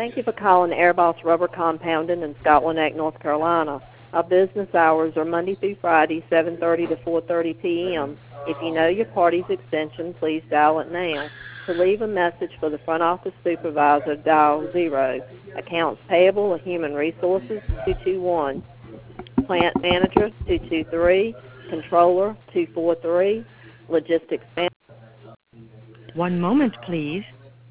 Thank you for calling Airboss Rubber Compounding in Scotland Neck, North Carolina. Our business hours are Monday through Friday, 7:30 to 4:30 p.m. If you know your party's extension, please dial it now. To leave a message for the front office supervisor, dial 0. Accounts payable or human resources, 221. Plant manager, 223. Controller, 243. Logistics manager. One moment, please.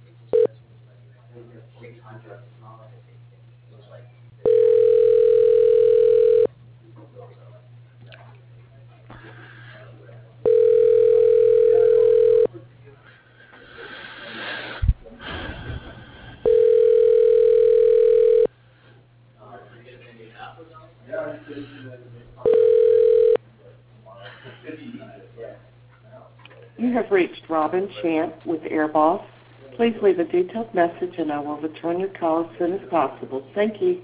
You have reached Robin Chant with Airboss. Please leave a detailed message and I will return your call as soon as possible. Thank you.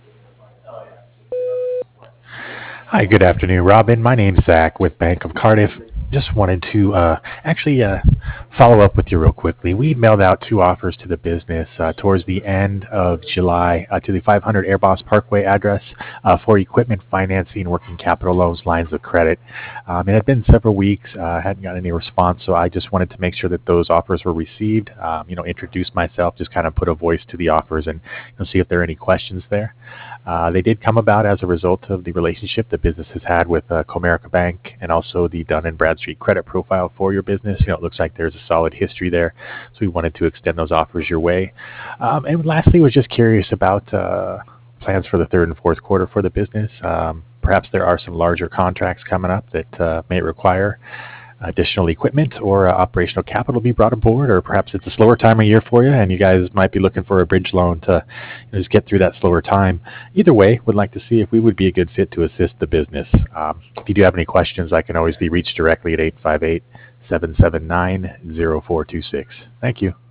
Hi, good afternoon, Robin. My name's Zach with Bank of Cardiff. Just wanted to follow up with you real quickly. We mailed out 2 offers to the business towards the end of July to the 500 Airboss Parkway address for equipment financing, working capital loans, lines of credit. It had been several weeks, hadn't gotten any response, so I just wanted to make sure that those offers were received, introduce myself, just kind of put a voice to the offers and see if there are any questions there. They did come about as a result of the relationship the business has had with Comerica Bank and also the Dun & Bradstreet credit profile for your business. It looks like there's a solid history there, so we wanted to extend those offers your way. And lastly, was just curious about plans for the third and fourth quarter for the business. Perhaps there are some larger contracts coming up that may require additional equipment or operational capital to be brought aboard, or perhaps it's a slower time of year for you and you guys might be looking for a bridge loan to just get through that slower time. Either way, would like to see if we would be a good fit to assist the business. If you do have any questions, I can always be reached directly at 858-779-0426. Thank you.